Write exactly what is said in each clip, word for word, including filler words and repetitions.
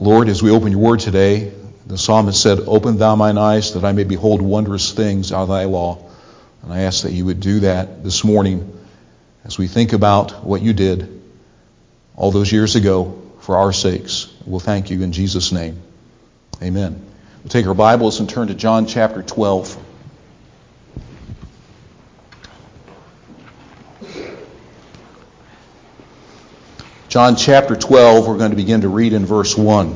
Lord, as we open your word today, the psalmist said, "Open thou mine eyes that I may behold wondrous things out of thy law." And I ask that you would do that this morning as we think about what you did all those years ago for our sakes. We'll thank you in Jesus' name. Amen. We'll take our Bibles and turn to John chapter twelve. John chapter twelve, we're going to begin to read in verse one.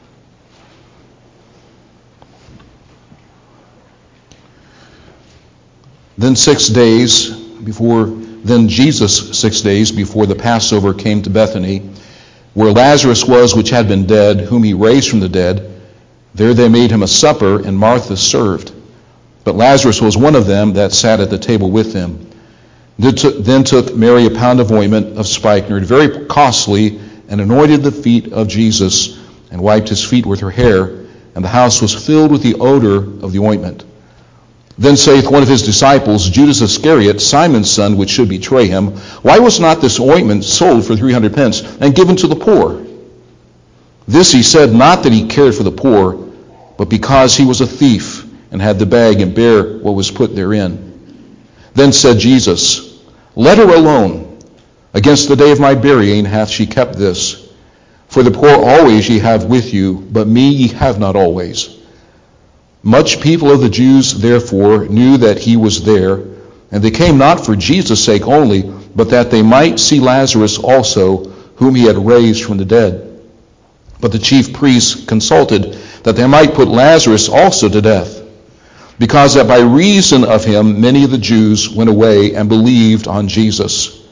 Then six days before, then Jesus six days before the Passover came to Bethany, where Lazarus was, which had been dead, whom he raised from the dead. There they made him a supper, and Martha served. But Lazarus was one of them that sat at the table with him. Then took Mary a pound of ointment of spikenard, very costly, and anointed the feet of Jesus, and wiped his feet with her hair, and the house was filled with the odor of the ointment. Then saith one of his disciples, Judas Iscariot, Simon's son, which should betray him, Why was not this ointment sold for three hundred pence, and given to the poor? This he said, not that he cared for the poor, but because he was a thief, and had the bag, and bare what was put therein. Then said Jesus, Let her alone. Against the day of my burying hath she kept this. For the poor always ye have with you, but me ye have not always. Much people of the Jews therefore knew that he was there, and they came not for Jesus' sake only, but that they might see Lazarus also, whom he had raised from the dead. But the chief priests consulted that they might put Lazarus also to death, because that by reason of him many of the Jews went away and believed on Jesus.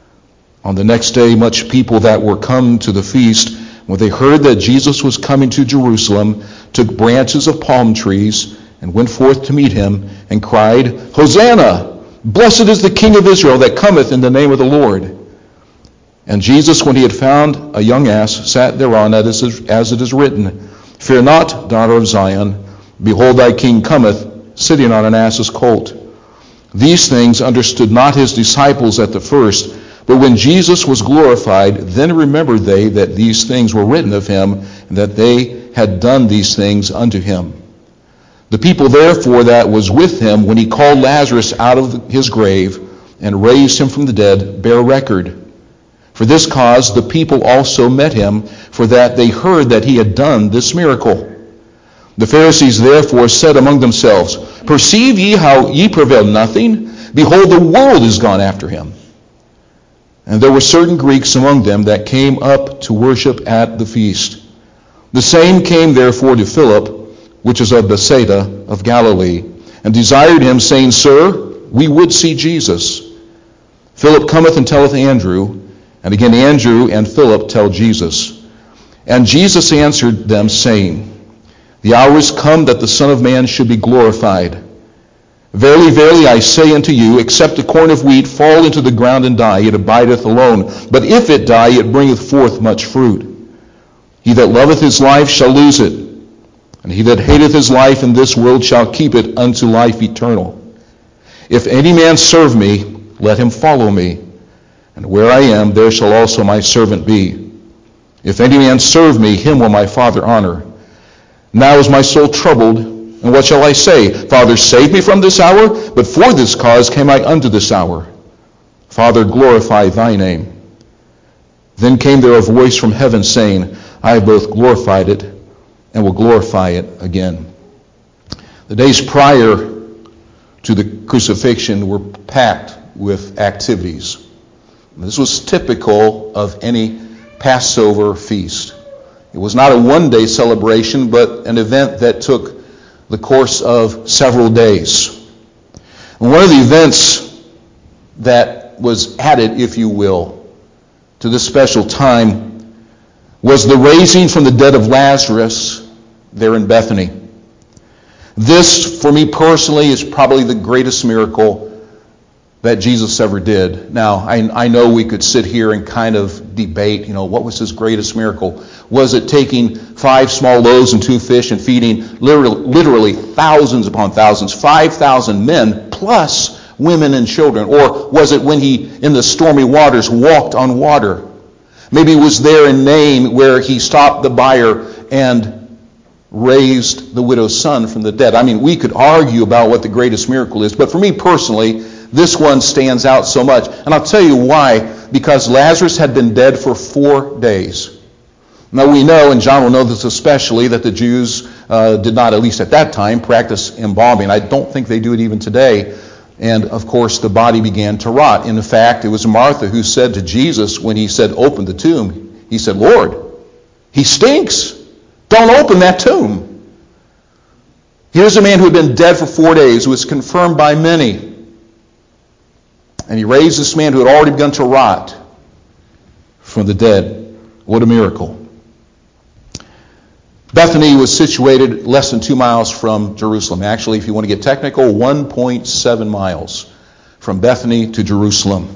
On the next day much people that were come to the feast, when they heard that Jesus was coming to Jerusalem, took branches of palm trees and went forth to meet him, and cried, Hosanna! Blessed is the King of Israel that cometh in the name of the Lord. And Jesus, when he had found a young ass, sat thereon, as it is written, Fear not, daughter of Zion, behold thy King cometh, sitting on an ass's colt. These things understood not his disciples at the first, but when Jesus was glorified, then remembered they that these things were written of him, and that they had done these things unto him. The people therefore that was with him, when he called Lazarus out of his grave, and raised him from the dead, bear record. For this cause the people also met him, for that they heard that he had done this miracle. The Pharisees therefore said among themselves, Perceive ye how ye prevail nothing? Behold, the world is gone after him. And there were certain Greeks among them that came up to worship at the feast. The same came therefore to Philip, which is of Bethsaida of Galilee, and desired him, saying, Sir, we would see Jesus. Philip cometh and telleth Andrew, and again Andrew and Philip tell Jesus. And Jesus answered them, saying, The hour is come that the Son of Man should be glorified. Verily, verily, I say unto you, except a corn of wheat fall into the ground and die, it abideth alone. But if it die, it bringeth forth much fruit. He that loveth his life shall lose it, and he that hateth his life in this world shall keep it unto life eternal. If any man serve me, let him follow me, and where I am, there shall also my servant be. If any man serve me, him will my Father honor. Now is my soul troubled, and what shall I say? Father, save me from this hour, but for this cause came I unto this hour. Father, glorify thy name. Then came there a voice from heaven, saying, I have both glorified it, and will glorify it again. The days prior to the crucifixion were packed with activities. This was typical of any Passover feast. It was not a one-day celebration, but an event that took the course of several days. And one of the events that was added, if you will, to this special time was the raising from the dead of Lazarus there in Bethany. This, for me personally, is probably the greatest miracle that Jesus ever did. Now, I, I know we could sit here and kind of debate, you know, what was his greatest miracle? Was it taking five small loaves and two fish and feeding literally, literally thousands upon thousands, five thousand men plus women and children? Or was it when he, in the stormy waters, walked on water? Maybe it was there in Nain where he stopped the buyer and raised the widow's son from the dead. I mean, we could argue about what the greatest miracle is, but for me personally, this one stands out so much. And I'll tell you why. Because Lazarus had been dead for four days. Now we know, and John will know this especially, that the Jews uh, did not, at least at that time, practice embalming. I don't think they do it even today. And of course, the body began to rot. In fact, it was Martha who said to Jesus when he said, "Open the tomb," he said, "Lord, he stinks. Don't open that tomb." Here's a man who had been dead for four days, who was confirmed by many. And he raised this man who had already begun to rot from the dead. What a miracle. Bethany was situated less than two miles from Jerusalem. Actually, if you want to get technical, one point seven miles from Bethany to Jerusalem.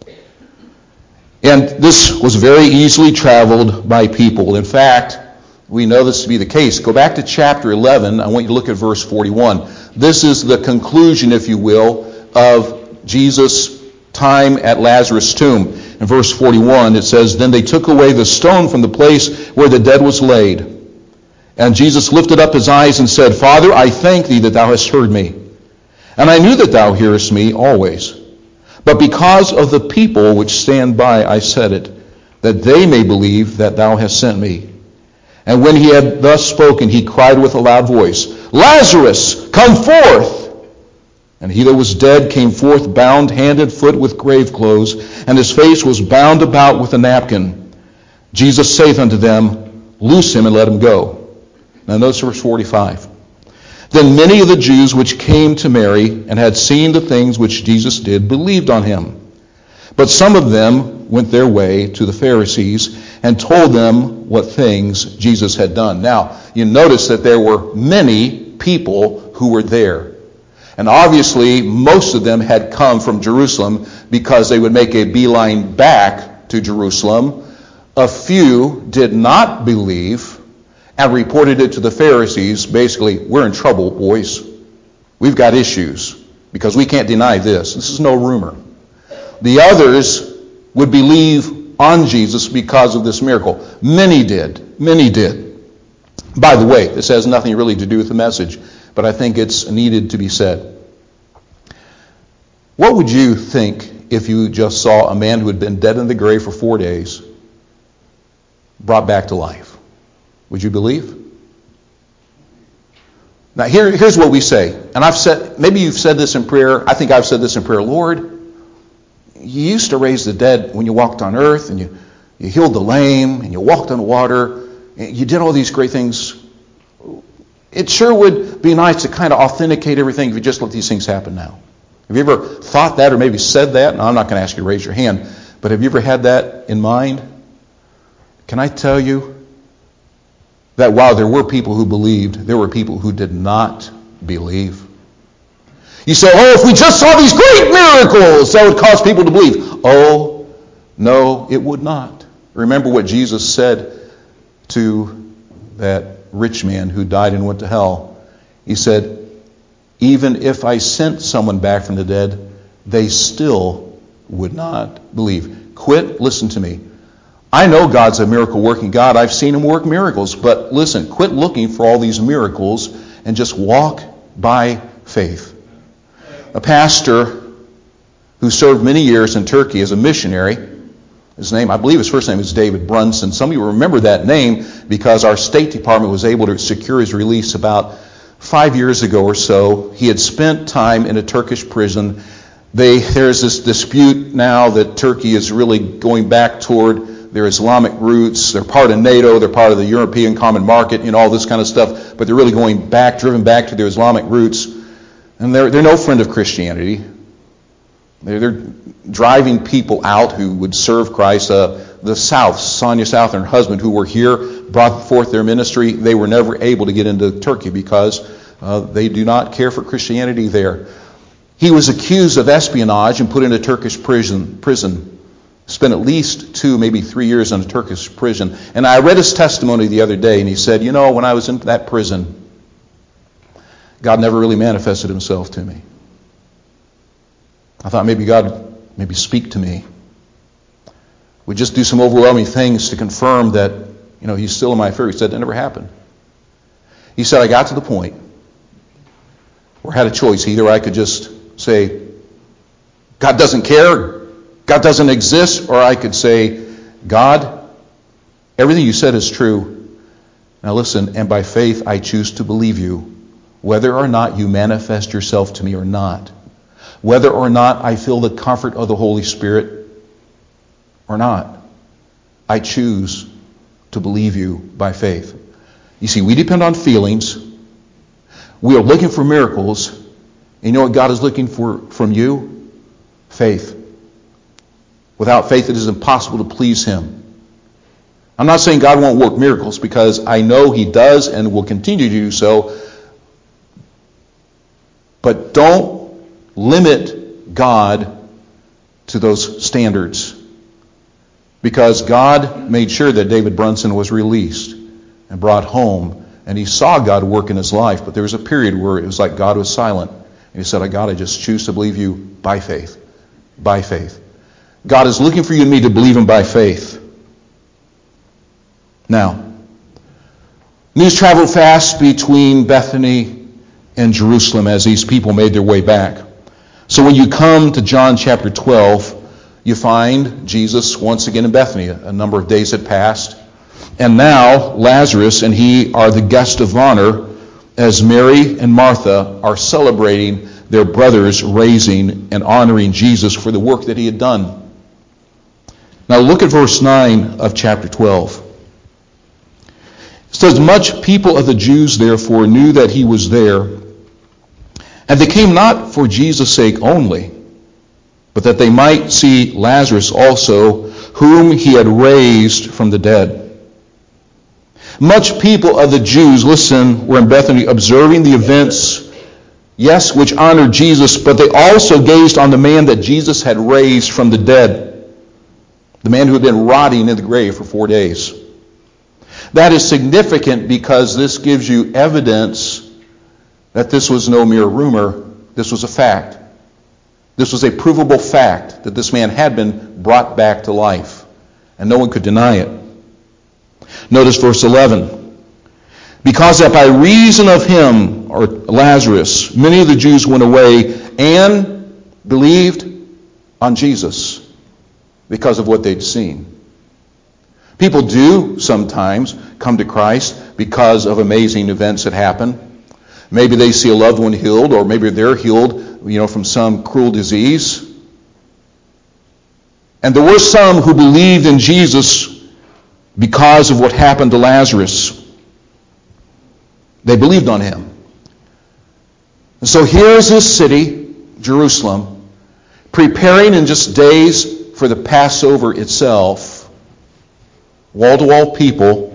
And this was very easily traveled by people. In fact, we know this to be the case. Go back to chapter eleven. I want you to look at verse forty-one. This is the conclusion, if you will, of Jesus' time at Lazarus' tomb. In verse forty-one, it says, "Then they took away the stone from the place where the dead was laid. And Jesus lifted up his eyes and said, Father, I thank thee that thou hast heard me. And I knew that thou hearest me always. But because of the people which stand by, I said it, that they may believe that thou hast sent me. And when he had thus spoken, he cried with a loud voice, Lazarus, come forth! And he that was dead came forth, bound hand and foot with grave clothes, and his face was bound about with a napkin. Jesus saith unto them, Loose him and let him go. Now notice verse forty-five. Then many of the Jews which came to Mary and had seen the things which Jesus did believed on him. But some of them went their way to the Pharisees and told them what things Jesus had done. Now, you notice that there were many people who were there. And obviously, most of them had come from Jerusalem because they would make a beeline back to Jerusalem. A few did not believe and reported it to the Pharisees. Basically, we're in trouble, boys. We've got issues because we can't deny this. This is no rumor. The others would believe on Jesus because of this miracle. Many did. Many did. By the way, this has nothing really to do with the message, but I think it's needed to be said. What would you think if you just saw a man who had been dead in the grave for four days brought back to life? Would you believe? Now here, here's what we say. And I've said, maybe you've said this in prayer. I think I've said this in prayer. Lord, you used to raise the dead when you walked on earth, and you, you healed the lame, and you walked on water. And you did all these great things. It sure would be nice to kind of authenticate everything if you just let these things happen now. Have you ever thought that or maybe said that? Now, I'm not going to ask you to raise your hand, but have you ever had that in mind? Can I tell you that while there were people who believed, there were people who did not believe? You say, oh, if we just saw these great miracles, that would cause people to believe. Oh, no, it would not. Remember what Jesus said to that rich man who died and went to hell. He said, even if I sent someone back from the dead, they still would not believe. Quit, listen to me. I know God's a miracle working God. I've seen him work miracles. But listen, quit looking for all these miracles and just walk by faith. A pastor who served many years in Turkey as a missionary, his name, I believe his first name is David Brunson. Some of you remember that name because our State Department was able to secure his release about five years ago or so. He had spent time in a Turkish prison. They, there's this dispute now that Turkey is really going back toward their Islamic roots. They're part of NATO. They're part of the European Common Market, you know, all this kind of stuff. But they're really going back, driven back to their Islamic roots. And they're, they're no friend of Christianity. They're, they're driving people out who would serve Christ. Uh, the South, Sonia South and her husband who were here, brought forth their ministry. They were never able to get into Turkey because uh, they do not care for Christianity there. He was accused of espionage and put in a Turkish prison. prison. Spent at least two, maybe three years in a Turkish prison. And I read his testimony the other day, and he said, you know, when I was in that prison, God never really manifested himself to me. I thought maybe God maybe speak to me. We just do some overwhelming things to confirm that You know, he's still in my fear. He said, that never happened. He said, I got to the point where I had a choice. Either I could just say, God doesn't care, God doesn't exist, or I could say, God, everything you said is true. Now listen, and by faith I choose to believe you, whether or not you manifest yourself to me or not. Whether or not I feel the comfort of the Holy Spirit or not. I choose to believe you by faith. You see, we depend on feelings. We are looking for miracles. And you know what God is looking for from you? Faith. Without faith, it is impossible to please Him. I'm not saying God won't work miracles, because I know He does and will continue to do so. But don't limit God to those standards. Because God made sure that David Brunson was released and brought home. And he saw God work in his life. But there was a period where it was like God was silent. And he said, I God, I just choose to believe you by faith. By faith. God is looking for you and me to believe Him by faith. Now, news traveled fast between Bethany and Jerusalem as these people made their way back. So when you come to John chapter twelve, you find Jesus once again in Bethany. A number of days had passed. And now Lazarus and he are the guest of honor as Mary and Martha are celebrating their brother's raising and honoring Jesus for the work that He had done. Now look at verse nine of chapter twelve. It says, much people of the Jews therefore knew that He was there, and they came not for Jesus' sake only, but that they might see Lazarus also, whom He had raised from the dead. Much people of the Jews, listen, were in Bethany observing the events, yes, which honored Jesus, but they also gazed on the man that Jesus had raised from the dead, the man who had been rotting in the grave for four days. That is significant because this gives you evidence that this was no mere rumor. This was a fact. This was a provable fact that this man had been brought back to life. And no one could deny it. Notice verse eleven. Because that by reason of him, or Lazarus, many of the Jews went away and believed on Jesus because of what they'd seen. People do sometimes come to Christ because of amazing events that happen. Maybe they see a loved one healed, or maybe they're healed, you know, from some cruel disease. And there were some who believed in Jesus because of what happened to Lazarus. They believed on Him. And so here's this city, Jerusalem, preparing in just days for the Passover itself, wall-to-wall people,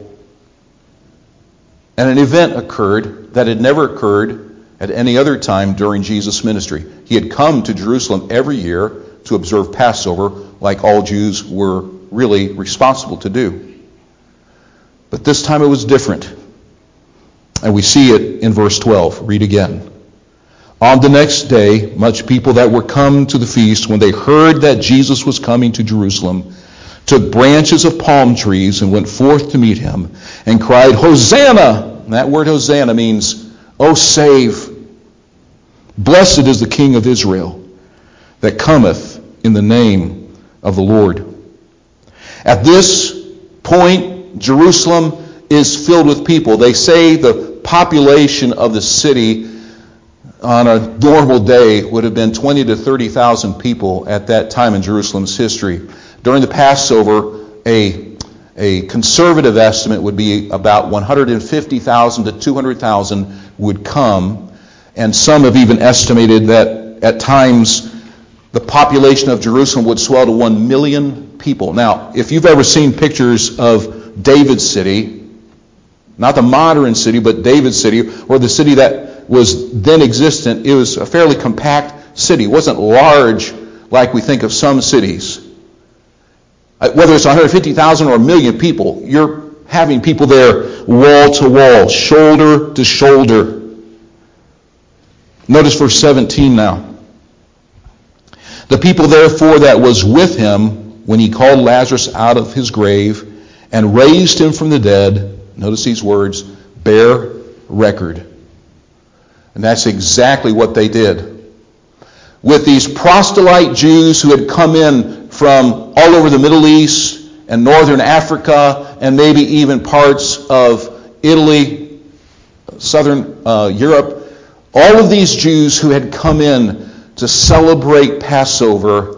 and an event occurred that had never occurred at any other time during Jesus' ministry. He had come to Jerusalem every year to observe Passover, like all Jews were really responsible to do. But this time it was different. And we see it in verse twelve. Read again. On the next day, much people that were come to the feast, when they heard that Jesus was coming to Jerusalem, took branches of palm trees and went forth to meet Him, and cried, Hosanna! And that word Hosanna means, O save! Blessed is the King of Israel that cometh in the name of the Lord. At this point, Jerusalem is filled with people. They say the population of the city on a normal day would have been twenty to thirty thousand people at that time in Jerusalem's history. During the Passover, a, a conservative estimate would be about one hundred fifty thousand to two hundred thousand would come. And some have even estimated that at times the population of Jerusalem would swell to one million people. Now, if you've ever seen pictures of David's city, not the modern city, but David's city, or the city that was then existent, it was a fairly compact city. It wasn't large like we think of some cities. Whether it's one hundred fifty thousand or a million people, you're having people there wall to wall, shoulder to shoulder. Notice verse seventeen now. The people therefore that was with Him when He called Lazarus out of his grave, and raised him from the dead, notice these words, bear record. And that's exactly what they did. With these proselyte Jews who had come in from all over the Middle East and northern Africa and maybe even parts of Italy, southern uh, Europe, all of these Jews who had come in to celebrate Passover,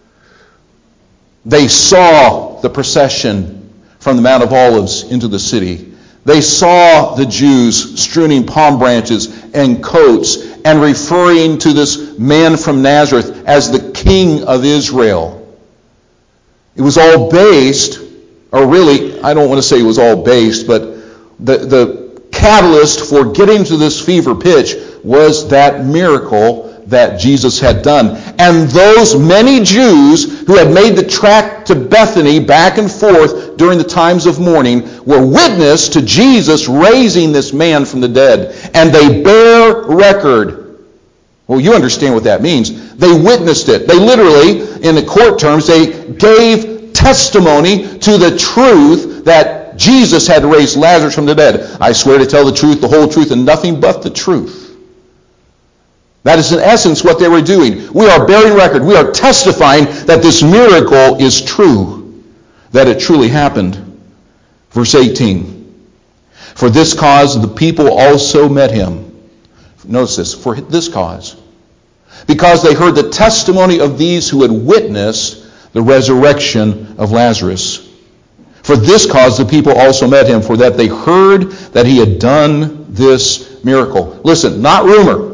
they saw the procession from the Mount of Olives into the city. They saw the Jews strewing palm branches and coats and referring to this man from Nazareth as the King of Israel. It was all based, or really, I don't want to say it was all based, but the, the catalyst for getting to this fever pitch was that miracle that Jesus had done. And those many Jews who had made the trek to Bethany back and forth during the times of mourning were witness to Jesus raising this man from the dead. And they bear record. Well, you understand what that means. They witnessed it. They literally, in the court terms, they gave testimony to the truth that Jesus had raised Lazarus from the dead. I swear to tell the truth, the whole truth, and nothing but the truth. That is in essence what they were doing. We are bearing record. We are testifying that this miracle is true, that it truly happened. Verse eighteen. For this cause the people also met him. Notice this. For this cause. Because they heard the testimony of these who had witnessed the resurrection of Lazarus. For this cause the people also met him, for that they heard that he had done this miracle. Listen, not rumor.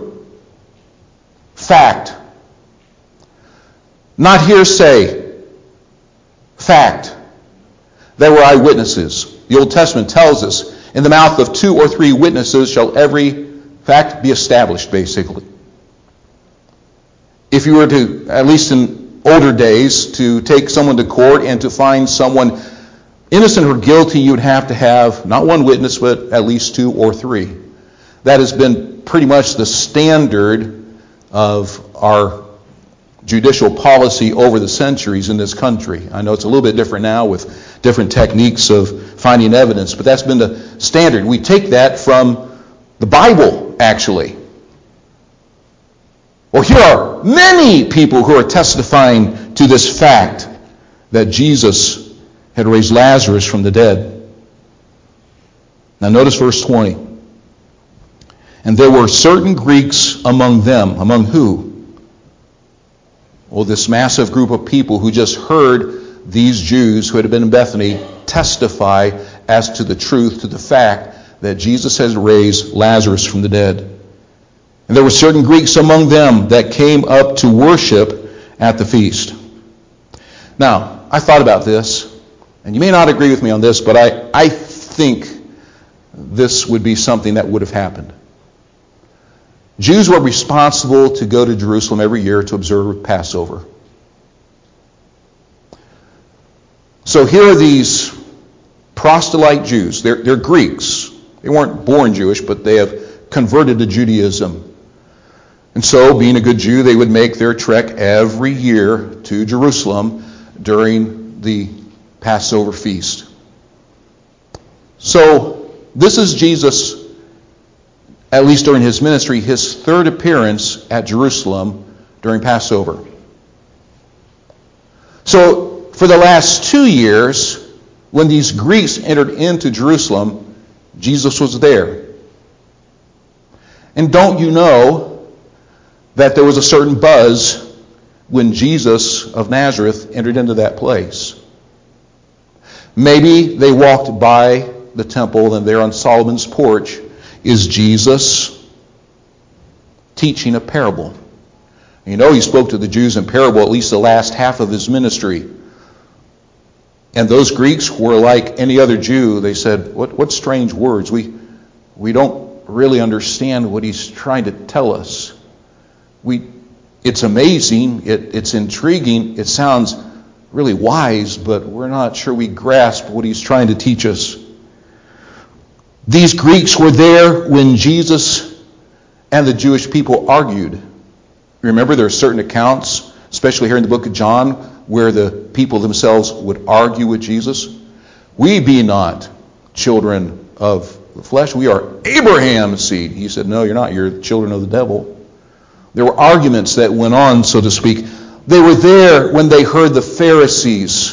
Fact. Not hearsay. Fact. They were eyewitnesses. The Old Testament tells us, in the mouth of two or three witnesses shall every fact be established, basically. If you were to, at least in older days, to take someone to court and to find someone innocent or guilty, you would have to have not one witness, but at least two or three. That has been pretty much the standard of our judicial policy over the centuries in this country. I know it's a little bit different now with different techniques of finding evidence, but that's been the standard. We take that from the Bible, actually. Well, here are many people who are testifying to this fact that Jesus had raised Lazarus from the dead. Now notice verse twenty. And there were certain Greeks among them. Among who? Well, this massive group of people who just heard these Jews who had been in Bethany testify as to the truth, to the fact that Jesus has raised Lazarus from the dead. And there were certain Greeks among them that came up to worship at the feast. Now, I thought about this, and you may not agree with me on this, but I, I think this would be something that would have happened. Jews were responsible to go to Jerusalem every year to observe Passover. So here are these proselyte Jews. They're, they're Greeks. They weren't born Jewish, but they have converted to Judaism. And so, being a good Jew, they would make their trek every year to Jerusalem during the Passover feast. So, this is Jesus, at least during his ministry, his third appearance at Jerusalem during Passover. So, for the last two years, when these Greeks entered into Jerusalem, Jesus was there. And don't you know that there was a certain buzz when Jesus of Nazareth entered into that place? Maybe they walked by the temple, and there on Solomon's porch is Jesus teaching a parable. You know, he spoke to the Jews in parable at least the last half of his ministry. And those Greeks were like any other Jew. They said, what, what strange words. We, we don't really understand what he's trying to tell us. We, it's amazing. It, it's intriguing. It sounds really wise, but we're not sure we grasp what he's trying to teach us. These Greeks were there when Jesus and the Jewish people argued. Remember, there are certain accounts, especially here in the book of John, where the people themselves would argue with Jesus. We be not children of the flesh. We are Abraham's seed. He said, no, you're not. You're children of the devil. There were arguments that went on, so to speak. They were there when they heard the Pharisees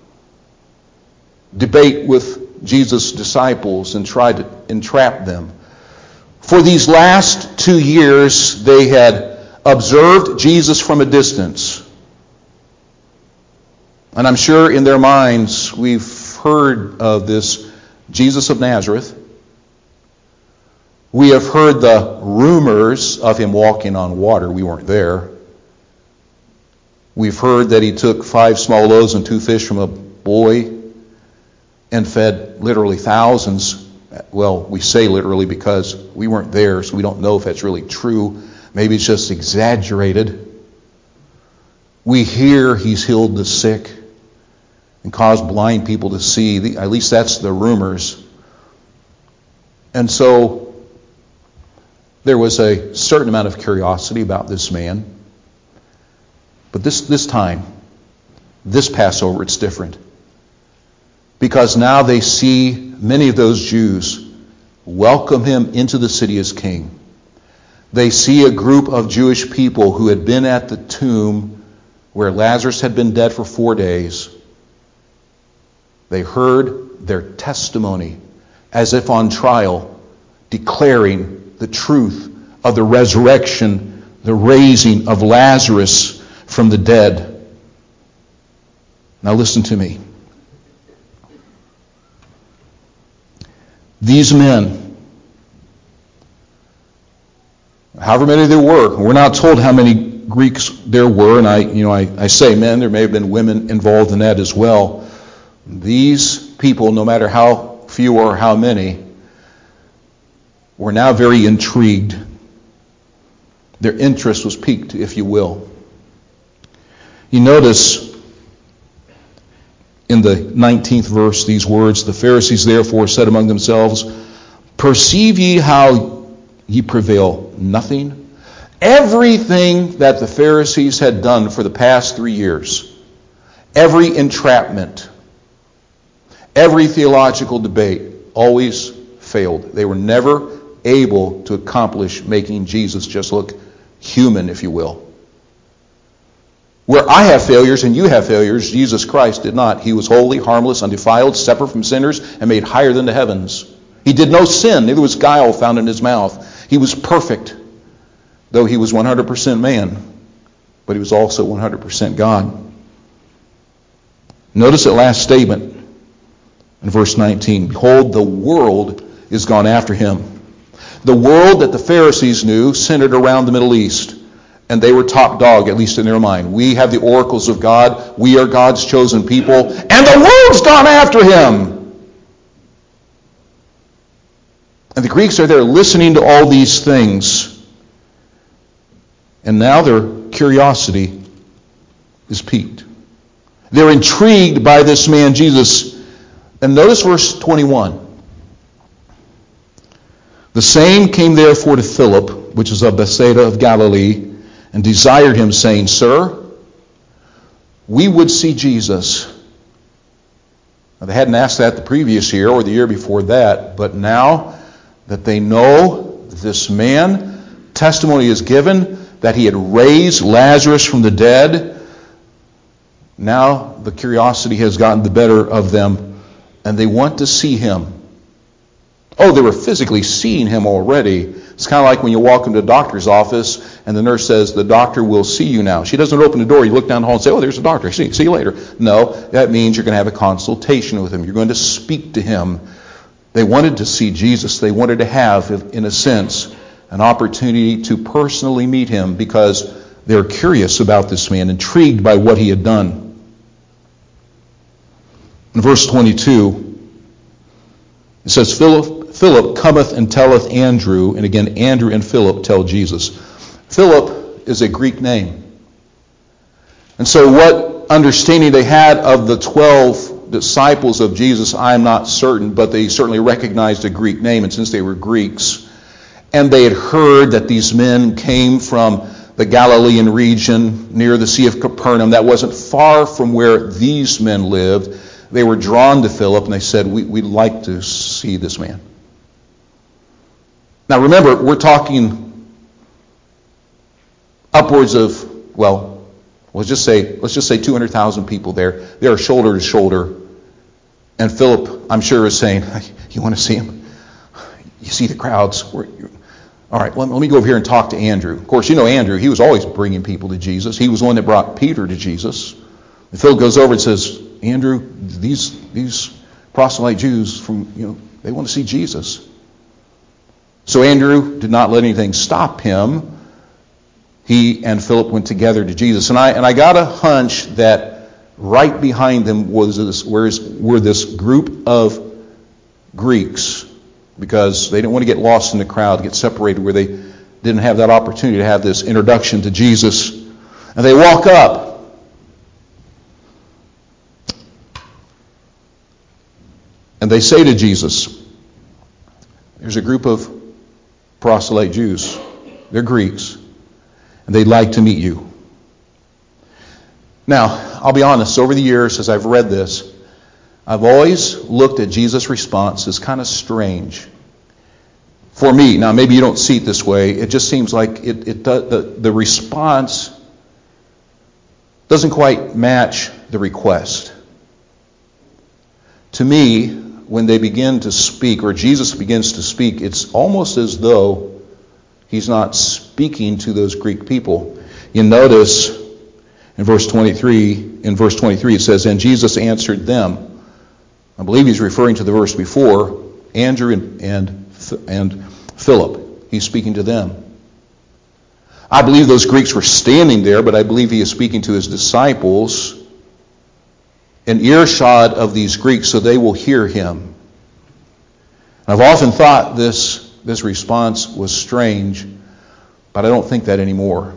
debate with Jesus' disciples and tried to entrap them. For these last two years, they had observed Jesus from a distance. And I'm sure in their minds, we've heard of this Jesus of Nazareth. We have heard the rumors of him walking on water. We weren't there. We've heard that he took five small loaves and two fish from a boy and fed literally thousands. Well, we say literally because we weren't there, so we don't know if that's really true. Maybe it's just exaggerated. We hear he's healed the sick and caused blind people to see. At least that's the rumors. And so there was a certain amount of curiosity about this man. But this, this time, this Passover, it's different. Because now they see many of those Jews welcome him into the city as king. They see a group of Jewish people who had been at the tomb where Lazarus had been dead for four days. They heard their testimony as if on trial, declaring the truth of the resurrection, the raising of Lazarus from the dead. Now listen to me. These men, however many there were, we're not told how many Greeks there were, and I, you know, I, I say men, there may have been women involved in that as well. These people, no matter how few or how many, were now very intrigued. Their interest was piqued, if you will. You notice in the nineteenth verse these words, the Pharisees therefore said among themselves, perceive ye how ye prevail nothing? Everything that the Pharisees had done for the past three years, every entrapment, every theological debate always failed. They were never able to accomplish making Jesus just look human, if you will. Where I have failures and you have failures, Jesus Christ did not. He was holy, harmless, undefiled, separate from sinners, and made higher than the heavens. He did no sin, neither was guile found in his mouth. He was perfect, though he was one hundred percent man, but he was also one hundred percent God. Notice that last statement in verse nineteen. Behold, the world is gone after him. The world that the Pharisees knew centered around the Middle East. And they were top dog, at least in their mind. We have the oracles of God. We are God's chosen people. And the world's gone after him. And the Greeks are there listening to all these things. And now their curiosity is piqued. They're intrigued by this man, Jesus. And notice verse twenty-one. The same came therefore to Philip, which is of Bethsaida of Galilee, and desired him, saying, Sir, we would see Jesus. Now, they hadn't asked that the previous year or the year before that, but now that they know this man, testimony is given that he had raised Lazarus from the dead, now the curiosity has gotten the better of them, and they want to see him. Oh, they were physically seeing him already. It's kind of like when you walk into a doctor's office and the nurse says, the doctor will see you now. She doesn't open the door. You look down the hall and say, oh, there's a doctor. See, see you later. No, that means you're going to have a consultation with him. You're going to speak to him. They wanted to see Jesus. They wanted to have, in a sense, an opportunity to personally meet him because they're curious about this man, intrigued by what he had done. In verse twenty-two, it says, Philip, Philip cometh and telleth Andrew, and again Andrew and Philip tell Jesus. Philip is a Greek name. And so what understanding they had of the twelve disciples of Jesus, I'm not certain, but they certainly recognized a Greek name, and since they were Greeks, and they had heard that these men came from the Galilean region near the Sea of Capernaum, that wasn't far from where these men lived. they were drawn to Philip, and they said, we, we'd like to see this man. Now remember, we're talking upwards of, well, let's just say, let's just say two hundred thousand people there. They are shoulder to shoulder. And Philip, I'm sure, is saying, you want to see him? You see the crowds. We're, all right, let, let me go over here and talk to Andrew. Of course, you know Andrew. He was always bringing people to Jesus. He was the one that brought Peter to Jesus. And Philip goes over and says, Andrew, these these proselyte Jews from, you know, they want to see Jesus. So Andrew did not let anything stop him. He and Philip went together to Jesus. And I and I got a hunch that right behind them was this, were this group of Greeks, because they didn't want to get lost in the crowd, get separated, where they didn't have that opportunity to have this introduction to Jesus. And they walk up. And they say to Jesus, there's a group of proselyte Jews. They're Greeks. And they'd like to meet you. Now, I'll be honest, over the years as I've read this, I've always looked at Jesus' response as kind of strange. For me, now maybe you don't see it this way, it just seems like it, it the, the response doesn't quite match the request. To me, when they begin to speak, or Jesus begins to speak, it's almost as though he's not speaking to those Greek people. You notice in verse twenty-three, in verse twenty-three it says, and Jesus answered them. I believe he's referring to the verse before, Andrew and, and, and Philip. He's speaking to them. I believe those Greeks were standing there, but I believe he is speaking to his disciples in earshot of these Greeks so they will hear him. I've often thought this, this response was strange, but I don't think that anymore.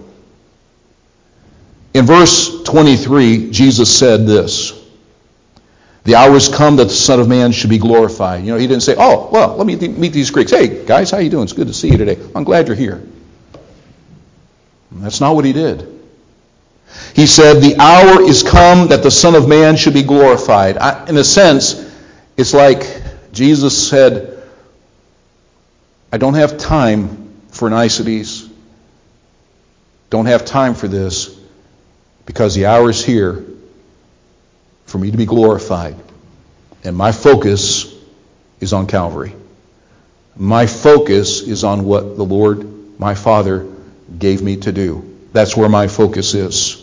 In verse twenty-three, Jesus said this, the hour has come that the Son of Man should be glorified. You know, he didn't say, oh, well, let me meet these Greeks. Hey, guys, how you doing? It's good to see you today. I'm glad you're here. That's not what he did. He said, the hour is come that the Son of Man should be glorified. I, in a sense, it's like Jesus said, I don't have time for niceties. Don't have time for this, because the hour is here for me to be glorified. And my focus is on Calvary. My focus is on what the Lord, my Father, gave me to do. That's where my focus is.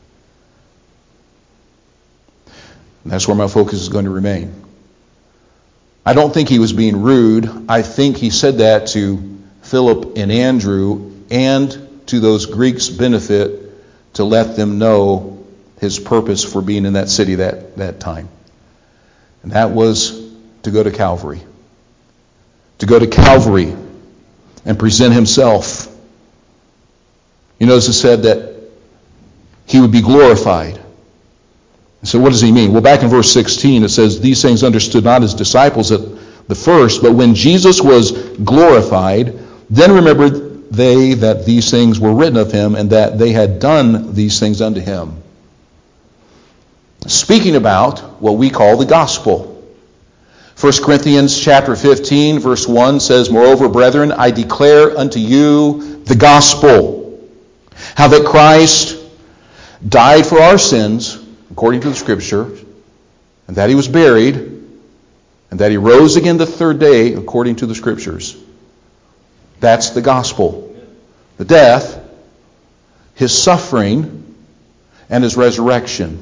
And that's where my focus is going to remain. I don't think he was being rude. I think he said that to Philip and Andrew and to those Greeks' benefit, to let them know his purpose for being in that city that, that time. And that was to go to Calvary. To go to Calvary and present himself. You notice it said that he would be glorified. So what does he mean? Well, back in verse sixteen it says, these things understood not his disciples at the first, but when Jesus was glorified, then remembered they that these things were written of him, and that they had done these things unto him. Speaking about what we call the gospel. First Corinthians chapter fifteen, verse one says, moreover, brethren, I declare unto you the gospel, how that Christ died for our sins, according to the Scripture, and that he was buried, and that he rose again the third day, according to the Scriptures. That's the gospel. The death, his suffering, and his resurrection.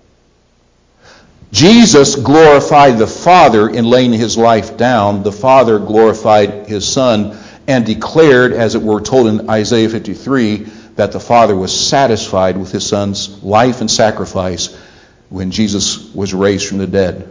Jesus glorified the Father in laying his life down. The Father glorified his Son and declared, as it were told in Isaiah fifty-three, that the Father was satisfied with his Son's life and sacrifice when Jesus was raised from the dead.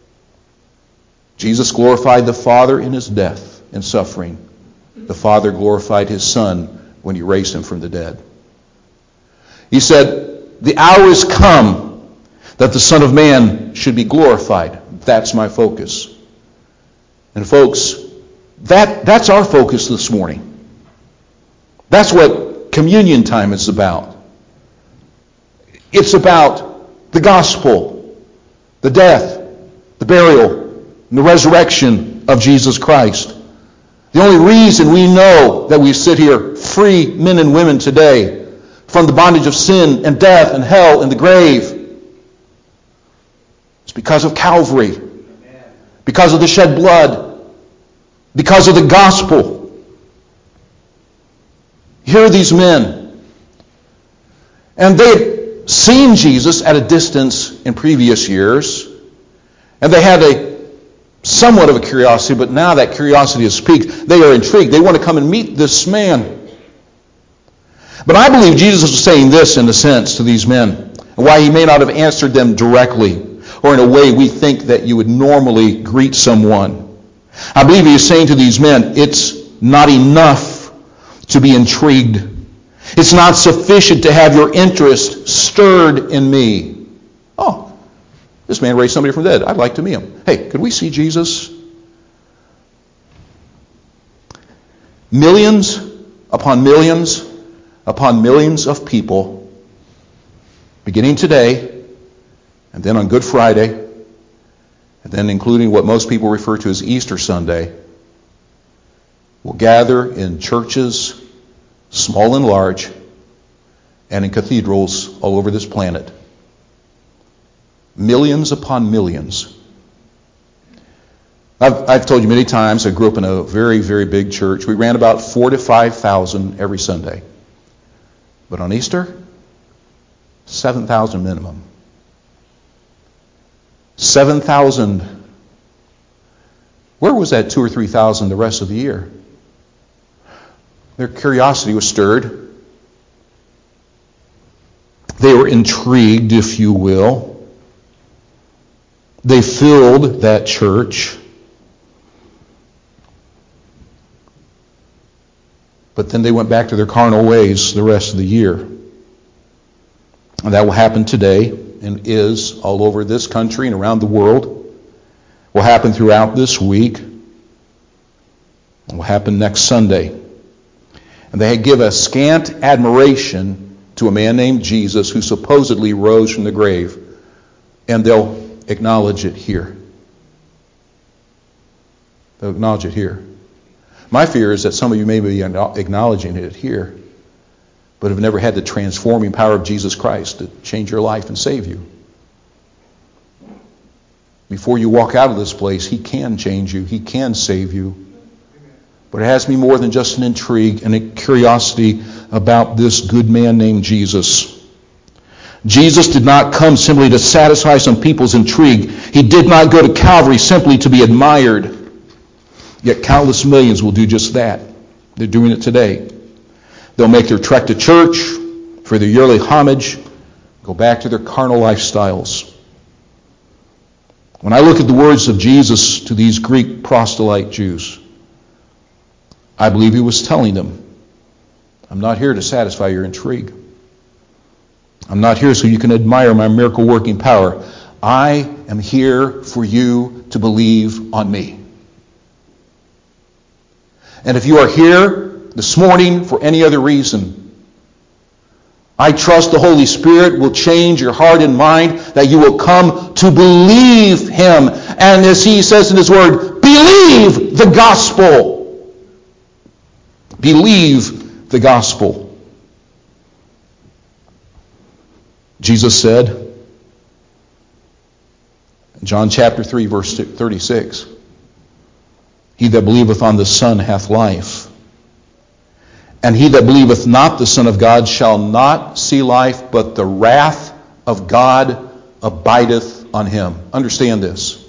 Jesus glorified the Father in his death and suffering. The Father glorified his Son when he raised him from the dead. He said, the hour is come that the Son of Man should be glorified. That's my focus. And folks, that, that's our focus this morning. That's what communion time is about. It's about the gospel, the death, the burial, and the resurrection of Jesus Christ. The only reason we know that we sit here free men and women today from the bondage of sin and death and hell and the grave is because of Calvary, because of the shed blood, because of the gospel. Here are these men. And they had seen Jesus at a distance in previous years. And they had a somewhat of a curiosity, but now that curiosity has peaked. They are intrigued. They want to come and meet this man. But I believe Jesus was saying this in a sense to these men, and why he may not have answered them directly or in a way we think that you would normally greet someone. I believe he is saying to these men, it's not enough to be intrigued. It's not sufficient to have your interest stirred in me. Oh, this man raised somebody from the dead. I'd like to meet him. Hey, could we see Jesus? Millions upon millions upon millions of people, beginning today, and then on Good Friday, and then including what most people refer to as Easter Sunday, will gather in churches, small and large, and in cathedrals all over this planet. Millions upon millions. I've, I've told you many times, I grew up in a very, very big church. We ran about four to five thousand every Sunday. But on Easter, seven thousand minimum. seven thousand. Where was that two or three thousand the rest of the year? Their curiosity was stirred. They were intrigued, if you will. They filled that church. But then they went back to their carnal ways the rest of the year. And that will happen today and is all over this country and around the world. Will happen throughout this week. It will happen next Sunday. And they give a scant admiration to a man named Jesus who supposedly rose from the grave. And they'll acknowledge it here. They'll acknowledge it here. My fear is that some of you may be acknowledging it here, but have never had the transforming power of Jesus Christ to change your life and save you. Before you walk out of this place, He can change you. He can save you. But it has to be more than just an intrigue and a curiosity about this good man named Jesus. Jesus did not come simply to satisfy some people's intrigue. He did not go to Calvary simply to be admired. Yet countless millions will do just that. They're doing it today. They'll make their trek to church for their yearly homage, go back to their carnal lifestyles. When I look at the words of Jesus to these Greek proselyte Jews, I believe He was telling them, I'm not here to satisfy your intrigue. I'm not here so you can admire my miracle-working power. I am here for you to believe on me. And if you are here this morning for any other reason, I trust the Holy Spirit will change your heart and mind, that you will come to believe Him. And as He says in His Word, believe the gospel. Believe the gospel. Jesus said, in John chapter three, verse thirty-six, He that believeth on the Son hath life. And he that believeth not the Son of God shall not see life, but the wrath of God abideth on him. Understand this.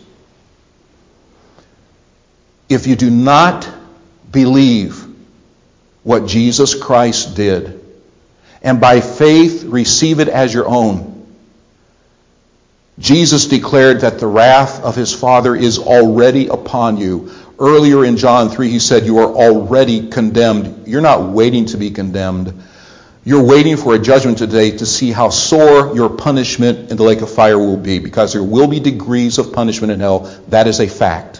If you do not believe what Jesus Christ did, and by faith receive it as your own, Jesus declared that the wrath of His Father is already upon you. Earlier in John three, He said you are already condemned. You're not waiting to be condemned. You're waiting for a judgment today to see how sore your punishment in the lake of fire will be, because there will be degrees of punishment in hell. That is a fact.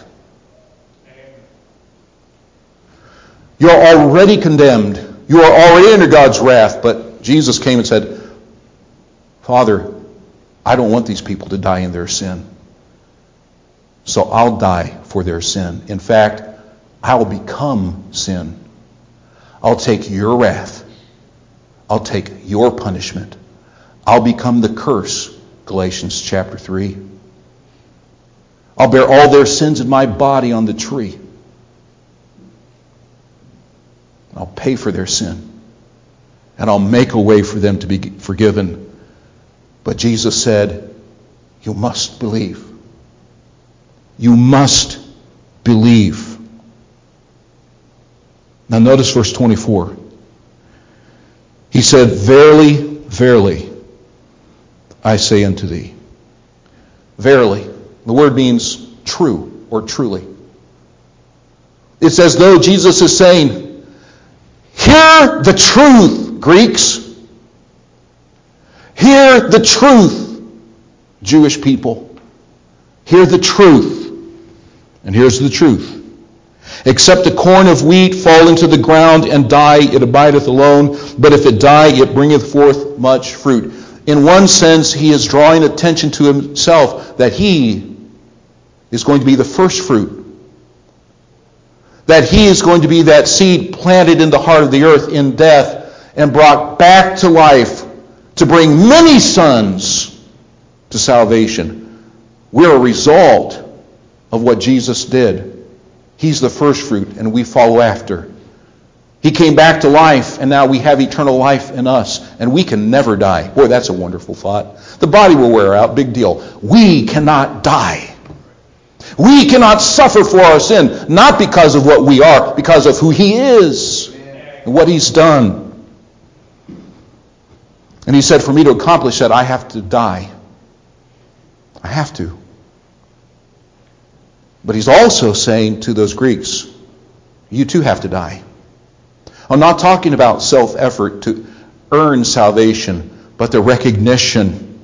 You're already condemned. You are already under God's wrath. But Jesus came and said, Father, I don't want these people to die in their sin. So I'll die for their sin. In fact, I'll become sin. I'll take your wrath. I'll take your punishment. I'll become the curse, Galatians chapter three. I'll bear all their sins in my body on the tree. I'll pay for their sin. And I'll make a way for them to be forgiven. But Jesus said, you must believe. You must believe. Now notice verse twenty-four. He said, verily, verily, I say unto thee. Verily. The word means true or truly. It's as though Jesus is saying, hear the truth, Greeks. Hear the truth, Jewish people. Hear the truth. And here's the truth. Except a corn of wheat fall into the ground and die, it abideth alone. But if it die, it bringeth forth much fruit. In one sense, he is drawing attention to himself that he is going to be the first fruit. That he is going to be that seed planted in the heart of the earth in death and brought back to life to bring many sons to salvation. We're a result of what Jesus did. He's the first fruit, and we follow after. He came back to life, and now we have eternal life in us, and we can never die. Boy, that's a wonderful thought. The body will wear out, big deal. We cannot die. We cannot suffer for our sin, not because of what we are, because of who He is and what He's done. And He said, for me to accomplish that, I have to die. I have to. But He's also saying to those Greeks, you too have to die. I'm not talking about self-effort to earn salvation, but the recognition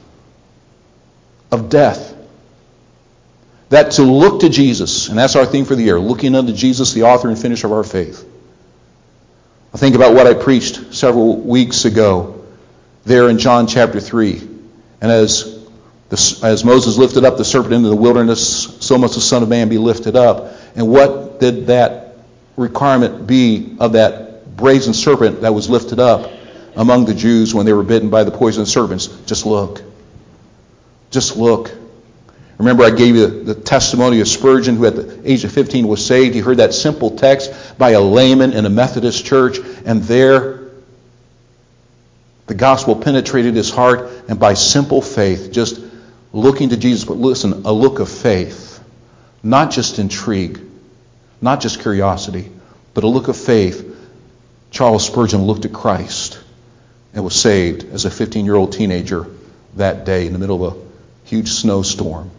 of death. That to look to Jesus, and that's our theme for the year, looking unto Jesus, the author and finisher of our faith. I think about what I preached several weeks ago there in John chapter three. And as the, as Moses lifted up the serpent into the wilderness, so must the Son of Man be lifted up. And what did that requirement be of that brazen serpent that was lifted up among the Jews when they were bitten by the poisonous serpents? Just look. Just look. Remember, I gave you the testimony of Spurgeon, who at the age of fifteen was saved. He heard that simple text by a layman in a Methodist church, and there the gospel penetrated his heart, and by simple faith, just looking to Jesus, but listen, a look of faith, not just intrigue, not just curiosity, but a look of faith. Charles Spurgeon looked at Christ and was saved as a fifteen-year-old teenager that day in the middle of a huge snowstorm.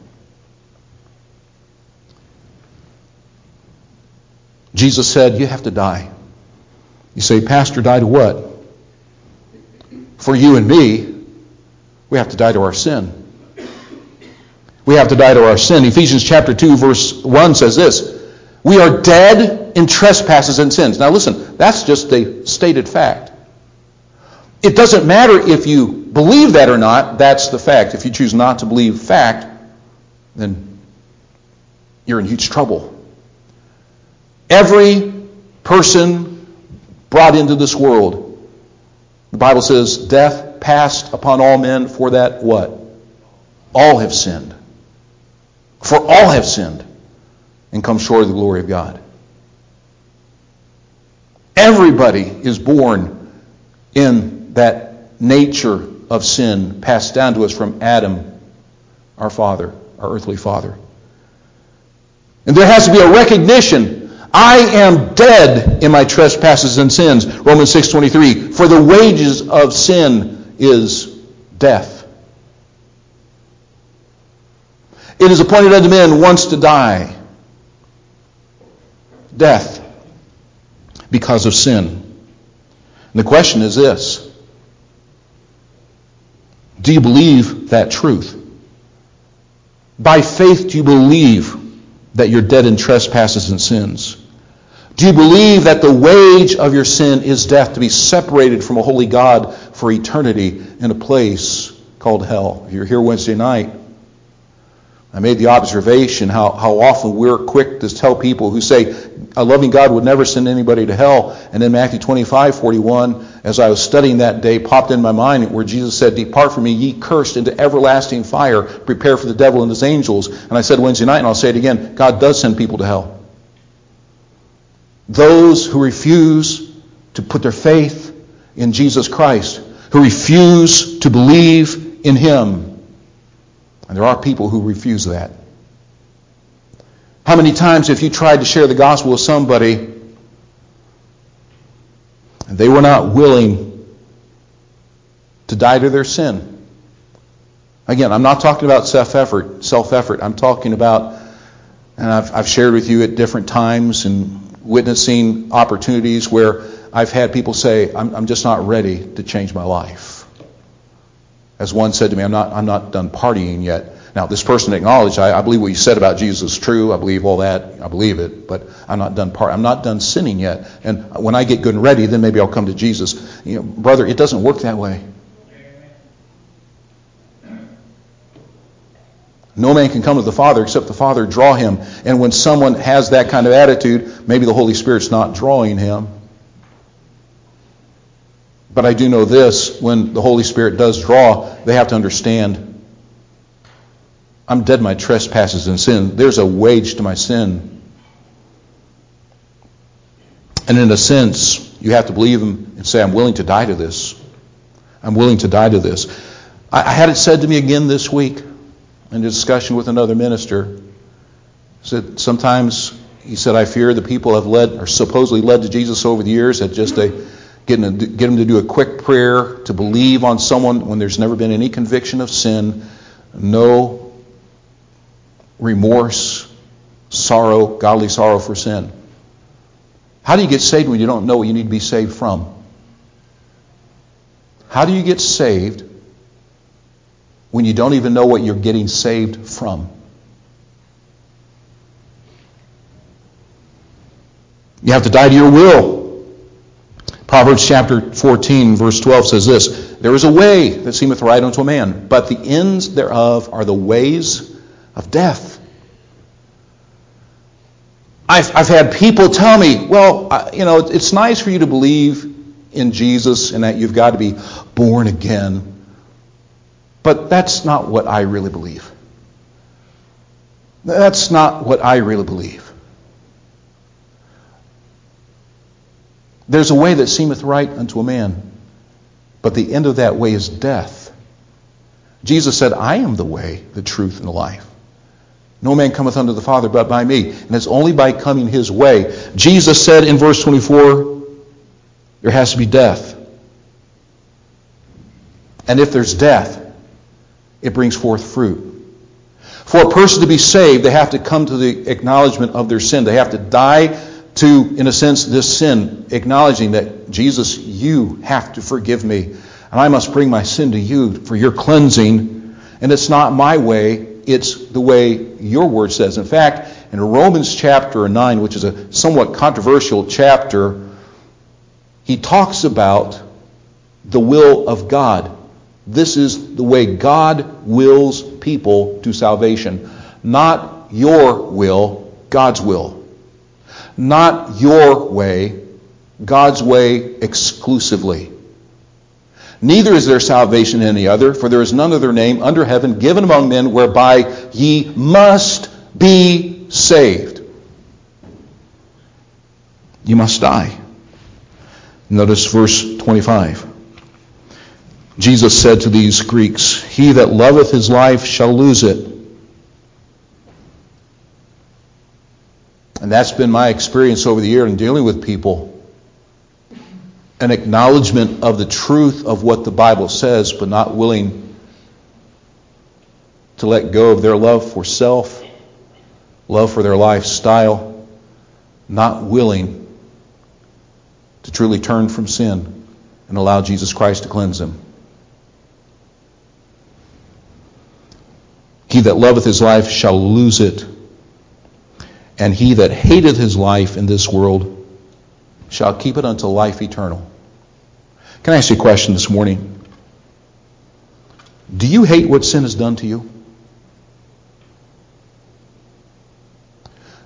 Jesus said, you have to die. You say, Pastor, die to what? For you and me, we have to die to our sin. We have to die to our sin. Ephesians chapter two, verse one says this, we are dead in trespasses and sins. Now listen, that's just a stated fact. It doesn't matter if you believe that or not, that's the fact. If you choose not to believe fact, then you're in huge trouble. Every person brought into this world, the Bible says, death passed upon all men, for that what? All have sinned. For all have sinned and come short of the glory of God. Everybody is born in that nature of sin passed down to us from Adam, our father, our earthly father. And there has to be a recognition, I am dead in my trespasses and sins. Romans six twenty-three, for the wages of sin is death. It is appointed unto men once to die. Death. Because of sin. And the question is this. Do you believe that truth? By faith, do you believe that you're dead in trespasses and sins? Do you believe that the wage of your sin is death, to be separated from a holy God for eternity in a place called hell? If you're here Wednesday night, I made the observation how, how often we're quick to tell people who say a loving God would never send anybody to hell. And then Matthew twenty-five forty-one, as I was studying that day, popped in my mind where Jesus said, "Depart from me, ye cursed, into everlasting fire, prepare for the devil and his angels." And I said Wednesday night, and I'll say it again, God does send people to hell. Those who refuse to put their faith in Jesus Christ, who refuse to believe in Him. And there are people who refuse that. How many times have you tried to share the gospel with somebody and they were not willing to die to their sin? Again, I'm not talking about self-effort, self-effort. I'm talking about, and I've, I've shared with you at different times and witnessing opportunities where I've had people say, I'm, I'm just not ready to change my life. As one said to me, I'm not I'm not done partying yet. Now, this person acknowledged, I, I believe what you said about Jesus is true. I believe all that. I believe it. But I'm not done part. I'm not done sinning yet. And when I get good and ready, then maybe I'll come to Jesus. You know, brother, it doesn't work that way. No man can come to the Father except the Father draw him. And when someone has that kind of attitude, maybe the Holy Spirit's not drawing him. But I do know this, when the Holy Spirit does draw, they have to understand, I'm dead in my trespasses and sin. There's a wage to my sin. And in a sense, you have to believe Him and say, I'm willing to die to this. I'm willing to die to this. I, I had it said to me again this week in a discussion with another minister. He said, sometimes, he said, I fear the people have led, or supposedly led to Jesus over the years at just a Getting to, get them to do a quick prayer, to believe on someone when there's never been any conviction of sin, no remorse, sorrow, godly sorrow for sin. How do you get saved when you don't know what you need to be saved from? How do you get saved when you don't even know what you're getting saved from? You have to die to your will. Proverbs chapter fourteen, verse twelve says this, there is a way that seemeth right unto a man, but the ends thereof are the ways of death. I've, I've had people tell me, well, I, you know, it's nice for you to believe in Jesus and that you've got to be born again, but that's not what I really believe. That's not what I really believe. There's a way that seemeth right unto a man, but the end of that way is death. Jesus said, I am the way, the truth, and the life. No man cometh unto the Father but by me. And it's only by coming His way. Jesus said in verse twenty-four, there has to be death. And if there's death, it brings forth fruit. For a person to be saved, they have to come to the acknowledgement of their sin. They have to die to, in a sense, this sin, acknowledging that, Jesus, you have to forgive me. And I must bring my sin to you for your cleansing. And it's not my way, it's the way your word says. In fact, in Romans chapter nine, which is a somewhat controversial chapter, he talks about the will of God. This is the way God wills people to salvation. Not your will, God's will. Not your way, God's way exclusively. Neither is there salvation in any other, for there is none other name under heaven given among men whereby ye must be saved. You must die. Notice verse twenty-five. Jesus said to these Greeks, he that loveth his life shall lose it. And that's been my experience over the year in dealing with people. An acknowledgement of the truth of what the Bible says, but not willing to let go of their love for self, love for their lifestyle, not willing to truly turn from sin and allow Jesus Christ to cleanse them. He that loveth his life shall lose it. And he that hateth his life in this world shall keep it unto life eternal. Can I ask you a question this morning? Do you hate what sin has done to you?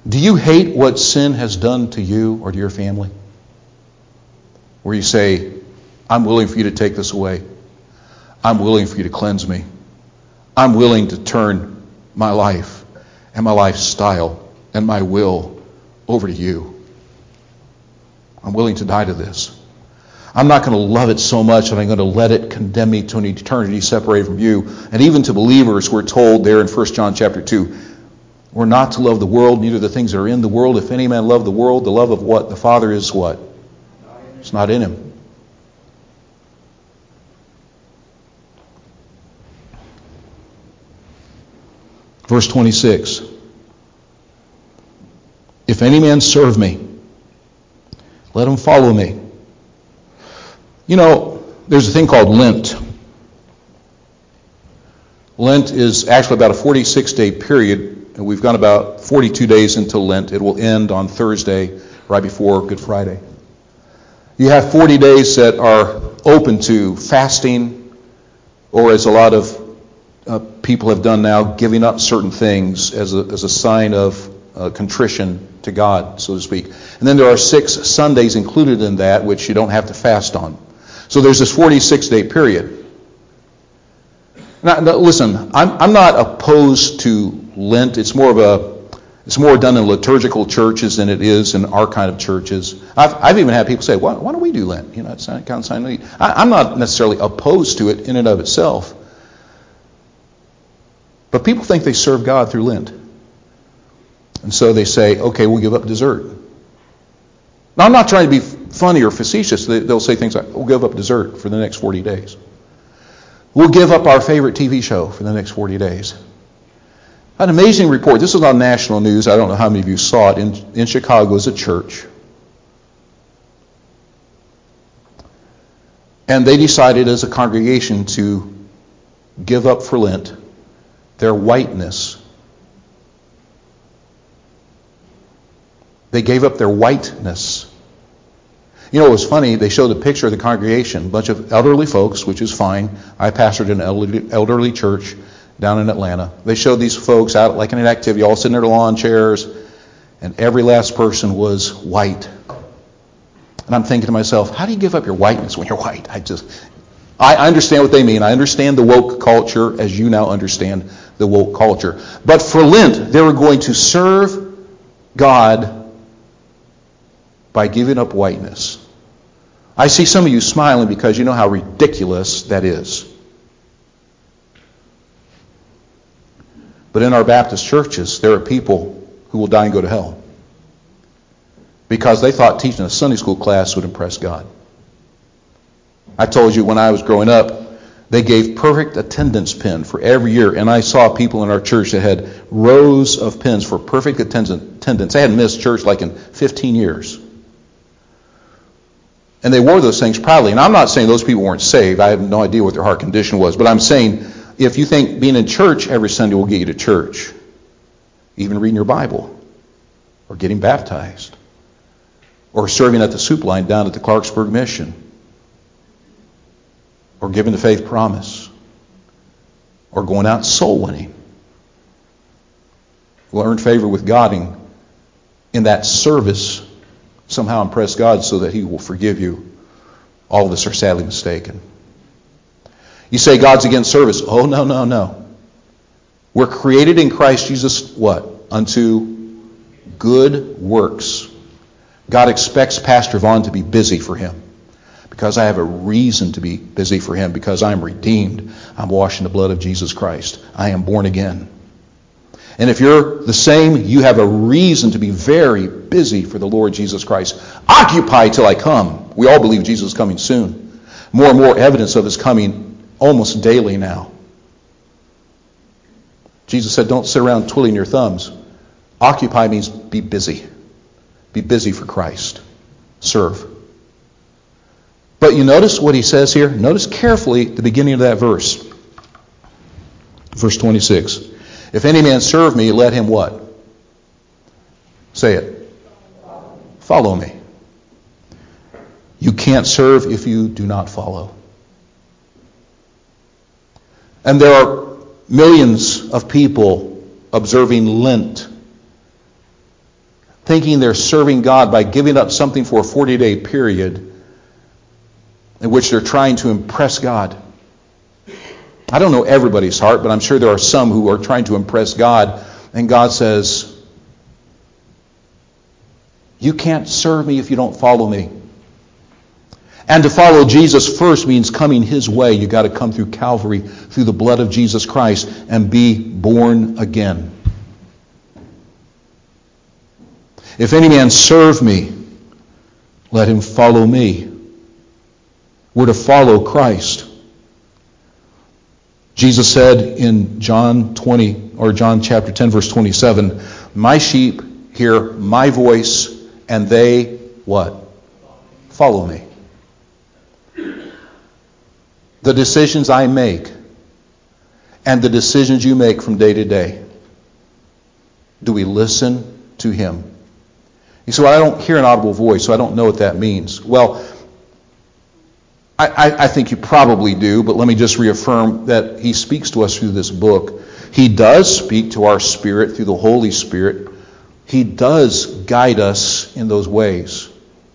Do you hate what sin has done to you or to your family? Where you say, I'm willing for you to take this away. I'm willing for you to cleanse me. I'm willing to turn my life and my lifestyle and my will over to you. I'm willing to die to this. I'm not going to love it so much that I'm going to let it condemn me to an eternity separated from you. And even to believers, we're told there in First John chapter two, we're not to love the world, neither the things that are in the world. If any man love the world, the love of what? The Father is what? It's not in him. Verse twenty-six. If any man serve me, let him follow me. You know, there's a thing called Lent. Lent is actually about a forty-six day period, and we've gone about forty-two days into Lent. It will end on Thursday, right before Good Friday. You have forty days that are open to fasting, or as a lot of uh, people have done now, giving up certain things as a, as a sign of uh, contrition to God, so to speak. And then there are six Sundays included in that, which you don't have to fast on. So there's this forty-six day period. Now, now listen, I'm, I'm not opposed to Lent. It's more of a It's more done in liturgical churches than it is in our kind of churches. I've, I've even had people say, why, why don't we do Lent? You know, it's kind of sign. I'm not necessarily opposed to it in and of itself. But people think they serve God through Lent. And so they say, okay, we'll give up dessert. Now, I'm not trying to be funny or facetious. They, they'll say things like, we'll give up dessert for the next forty days. We'll give up our favorite T V show for the next forty days. An amazing report. This is on national news. I don't know how many of you saw it. In, in Chicago is a church. And they decided as a congregation to give up for Lent their whiteness. They gave up their whiteness. You know, it was funny. They showed a picture of the congregation, a bunch of elderly folks, which is fine. I pastored an elderly, elderly church down in Atlanta. They showed these folks out like in an activity, all sitting in their lawn chairs, and every last person was white. And I'm thinking to myself, how do you give up your whiteness when you're white? I just, I understand what they mean. I understand the woke culture as you now understand the woke culture. But for Lent, they were going to serve God by giving up whiteness. I see some of you smiling because you know how ridiculous that is. But in our Baptist churches, there are people who will die and go to hell because they thought teaching a Sunday school class would impress God. I told you when I was growing up, they gave perfect attendance pin for every year, and I saw people in our church that had rows of pins for perfect attendance. They hadn't missed church like in fifteen years. And they wore those things proudly. And I'm not saying those people weren't saved. I have no idea what their heart condition was. But I'm saying if you think being in church every Sunday will get you to church, even reading your Bible, or getting baptized, or serving at the soup line down at the Clarksburg Mission, or giving the faith promise, or going out soul winning, will earn favor with God in, in that service, somehow impress God so that He will forgive you. All of us are sadly mistaken. You say God's against service. Oh, no, no, no. We're created in Christ Jesus, what? Unto good works. God expects Pastor Vaughn to be busy for Him because I have a reason to be busy for Him because I'm redeemed. I'm washed in the blood of Jesus Christ. I am born again. And if you're the same, you have a reason to be very busy for the Lord Jesus Christ. Occupy till I come. We all believe Jesus is coming soon. More and more evidence of His coming almost daily now. Jesus said, don't sit around twiddling your thumbs. Occupy means be busy. Be busy for Christ. Serve. But you notice what He says here? Notice carefully the beginning of that verse. Verse twenty-six. If any man serve me, let him what? Say it. Follow me. You can't serve if you do not follow. And there are millions of people observing Lent. thinking they're serving God by giving up something for a forty-day period in which they're trying to impress God. I don't know everybody's heart, but I'm sure there are some who are trying to impress God, and God says, you can't serve me if you don't follow me. And to follow Jesus first means coming his way. You've got to come through Calvary, through the blood of Jesus Christ, and be born again. If any man serve me, let him follow me. We're to follow Christ. Jesus said in John twenty, or John chapter ten, verse twenty-seven, my sheep hear my voice, and they, what? Follow me. The decisions I make and the decisions you make from day to day, do we listen to him? You say, well, I don't hear an audible voice, so I don't know what that means. Well, I, I, I think you probably do, but let me just reaffirm that he speaks to us through this book. He does speak to our spirit through the Holy Spirit. He does guide us in those ways.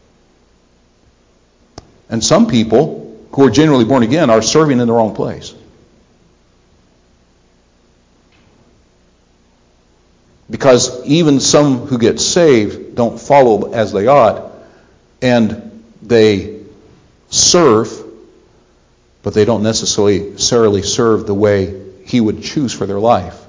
And some people who are genuinely born again are serving in the wrong place. Because even some who get saved don't follow as they ought, and they serve, but they don't necessarily serve the way he would choose for their life.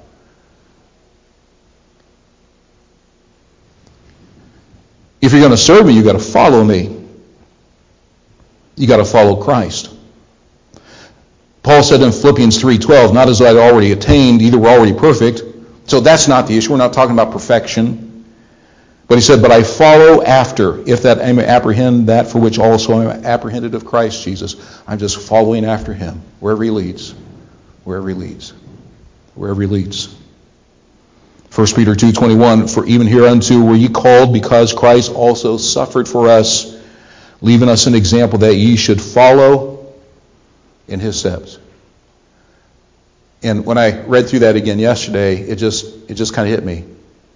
If you're going to serve me, you've got to follow me. You got to follow Christ. Paul said in Philippians three twelve, not as though I'd already attained, either we're already perfect. So that's not the issue. We're not talking about perfection. But he said, but I follow after, if that I may apprehend that for which also I am apprehended of Christ Jesus. I'm just following after him, wherever he leads. Wherever he leads. Wherever he leads. First Peter two twenty-one, for even hereunto were ye called, because Christ also suffered for us, leaving us an example that ye should follow in his steps. And when I read through that again yesterday, it just it just kind of hit me.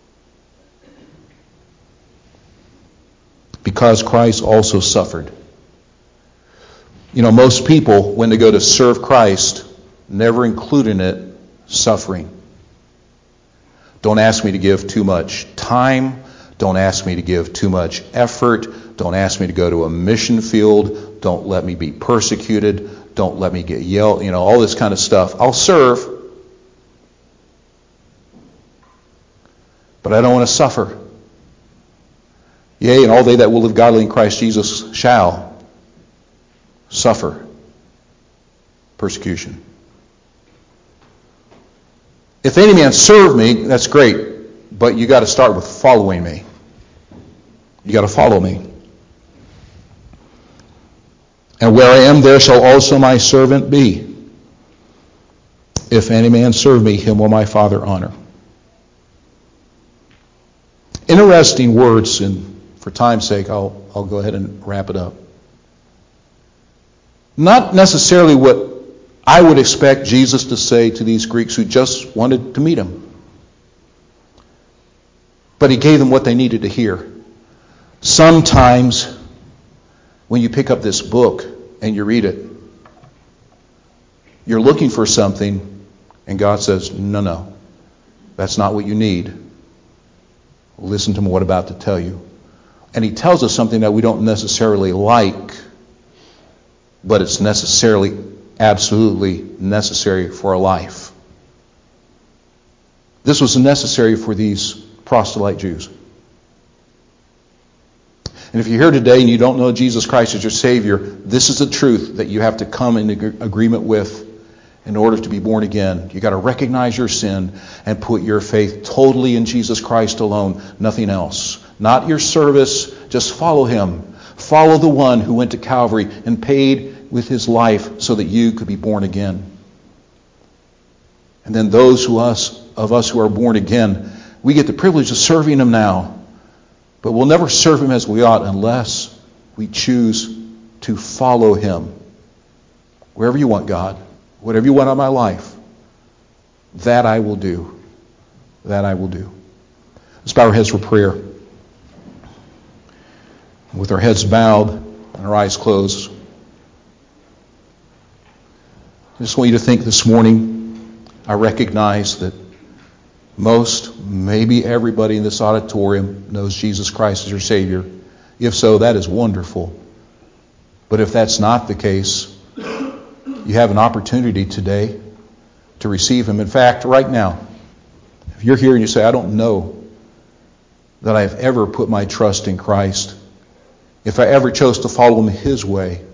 Because Christ also suffered. You know, most people, when they go to serve Christ, never include in it suffering. Don't ask me to give too much time. Don't ask me to give too much effort. Don't ask me to go to a mission field. Don't let me be persecuted. Don't let me get yelled, you know, all this kind of stuff. I'll serve, but I don't want to suffer. Yea, and all they that will live godly in Christ Jesus shall suffer persecution. If any man serve me, that's great, but you got to start with following me. You got to follow me. And where I am, there shall also my servant be. If any man serve me, him will my Father honor. Interesting words, and for time's sake, I'll, I'll go ahead and wrap it up. Not necessarily what I would expect Jesus to say to these Greeks who just wanted to meet him. But he gave them what they needed to hear. Sometimes when you pick up this book and you read it, you're looking for something and God says, no, no, that's not what you need. Listen to what I'm about to tell you. And he tells us something that we don't necessarily like, but it's necessarily, absolutely necessary for our life. This was necessary for these proselyte Jews. And if you're here today and you don't know Jesus Christ as your Savior, this is the truth that you have to come in agreement with in order to be born again. You've got to recognize your sin and put your faith totally in Jesus Christ alone, nothing else. Not your service, just follow him. Follow the one who went to Calvary and paid with his life so that you could be born again. And then those who us of us who are born again, we get the privilege of serving him now. But we'll never serve him as we ought unless we choose to follow him. Wherever you want, God, whatever you want on my life, that I will do. That I will do. Let's bow our heads for prayer. With our heads bowed and our eyes closed, I just want you to think this morning. I recognize that most, maybe everybody in this auditorium knows Jesus Christ as your Savior. If so, that is wonderful. But if that's not the case, you have an opportunity today to receive Him. In fact, right now, if you're here and you say, I don't know that I've ever put my trust in Christ, if I ever chose to follow Him His way,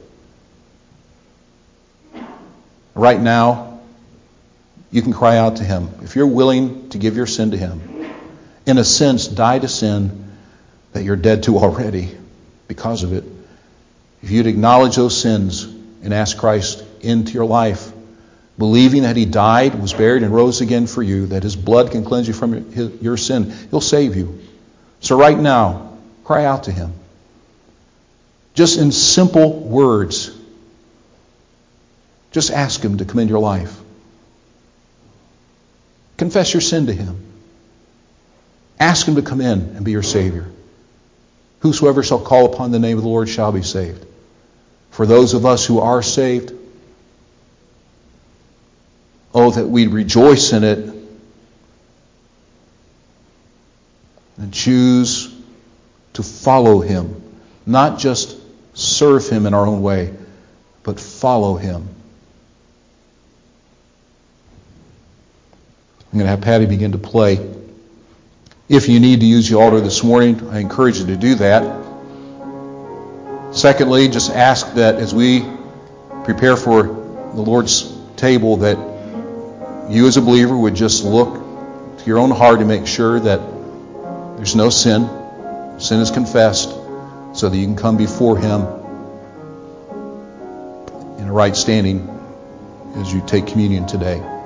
right now, you can cry out to Him. If you're willing to give your sin to Him, in a sense, die to sin that you're dead to already because of it. If you'd acknowledge those sins and ask Christ into your life, believing that He died, was buried, and rose again for you, that His blood can cleanse you from your, your sin, He'll save you. So right now, cry out to Him. Just in simple words, just ask Him to come into your life. Confess your sin to Him. Ask Him to come in and be your Savior. Whosoever shall call upon the name of the Lord shall be saved. For those of us who are saved, oh, that we rejoice in it and choose to follow Him. Not just serve Him in our own way, but follow Him. I'm going to have Patty begin to play. If you need to use the altar this morning, I encourage you to do that. Secondly, just ask that as we prepare for the Lord's table, that you as a believer would just look to your own heart and make sure that there's no sin. Sin is confessed so that you can come before Him in a right standing as you take communion today.